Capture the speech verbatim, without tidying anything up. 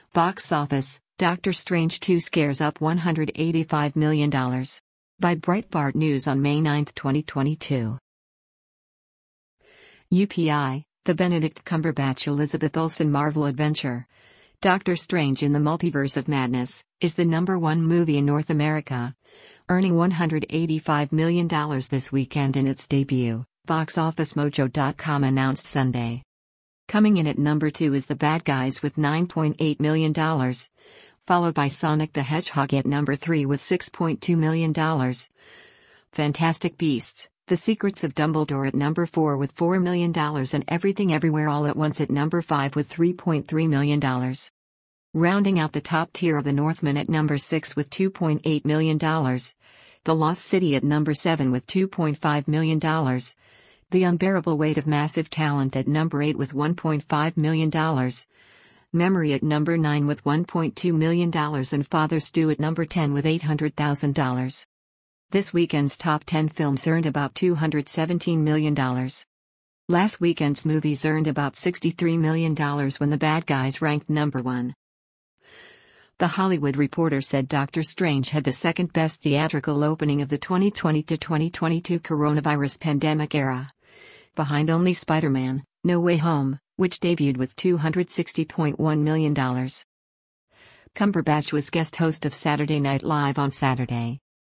Box office, Doctor Strange two scares up one hundred eighty-five million dollars. By Breitbart News on May ninth, twenty twenty-two. U P I, the Benedict Cumberbatch Elizabeth Olsen Marvel adventure, Doctor Strange in the Multiverse of Madness, is the number one movie in North America, earning one hundred eighty-five million dollars this weekend in its debut, box office mojo dot com announced Sunday. Coming in at number two is The Bad Guys with nine point eight million dollars, followed by Sonic the Hedgehog at number three with six point two million dollars. Fantastic Beasts: The Secrets of Dumbledore at number four with four million dollars and Everything Everywhere All at Once at number five with three point three million dollars. Rounding out the top tier of The Northman at number six with two point eight million dollars. The Lost City at number seven with two point five million dollars. The Unbearable Weight of Massive Talent at number eight with one point five million dollars. Memory at number nine with one point two million dollars and Father Stu at number ten with eight hundred thousand dollars. This weekend's top ten films earned about two hundred seventeen million dollars. Last weekend's movies earned about sixty-three million dollars when The Bad Guys ranked number one. The Hollywood Reporter said Doctor Strange had the second best theatrical opening of the twenty twenty to twenty twenty-two coronavirus pandemic era, behind only Spider-Man: No Way Home, which debuted with two hundred sixty point one million dollars. Cumberbatch was guest host of Saturday Night Live on Saturday.